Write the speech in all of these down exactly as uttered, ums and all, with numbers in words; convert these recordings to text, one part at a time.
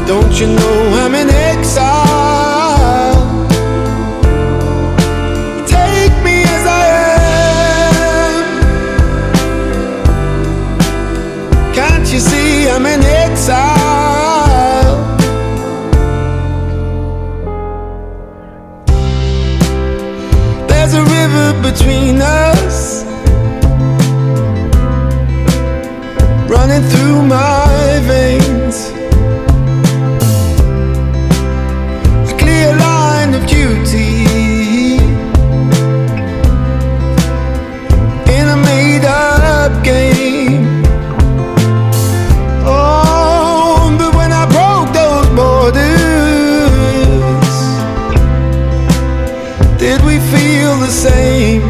Don't you know I'm in exile? Take me as I am. Can't you see I'm in exile? There's a river between us, running through my veins. A clear line of duty in a made-up game. Oh, but when I broke those borders, did we feel the same?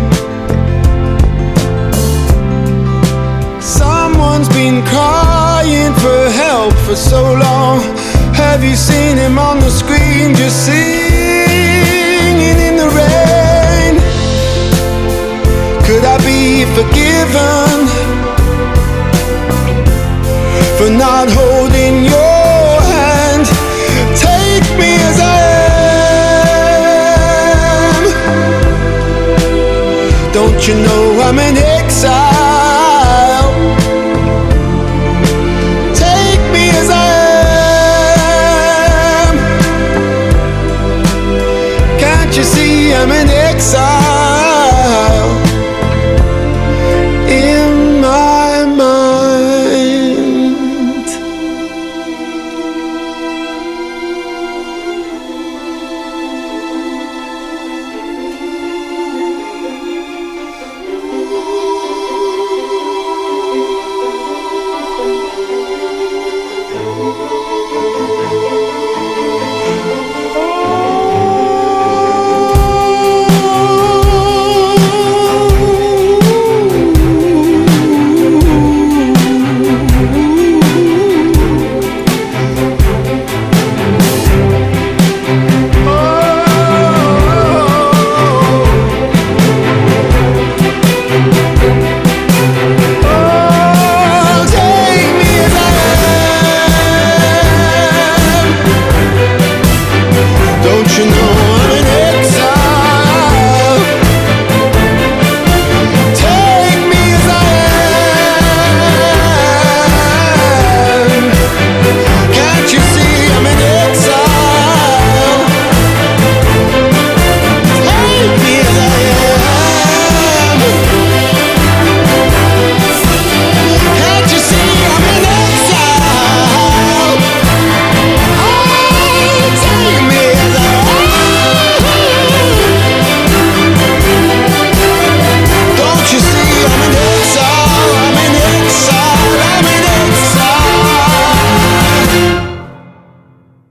Someone's been crying for help for so long. Have you seen him on the screen just singing in the rain? Could I be forgiven for not holding your hand? Take me as I am. Don't you know I'm in exile? Take me as I am. Can't you see I'm in exile?